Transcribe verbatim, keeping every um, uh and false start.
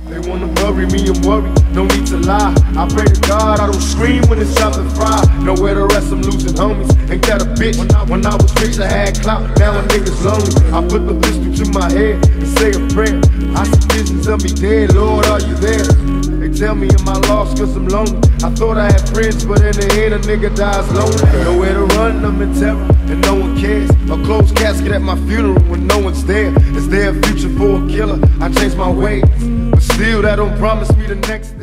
They wanna bury me and worry, no need to lie. I pray to God I don't scream when it's time to fry. Nowhere to rest, I'm losing homies. Ain't that a bitch? When I, when I was rich, I had clout. Now a nigga's lonely. I put the pistol to my head and say a prayer. I see visions of me dead, Lord, are you there? They tell me am I lost cause I'm lonely. I thought I had friends, but in the end a nigga dies lonely. Nowhere to run, I'm in terror, and no one cares. A closed casket at my funeral when no one's there. Is there a future for a killer? I changed my ways, but still that don't promise me the next day.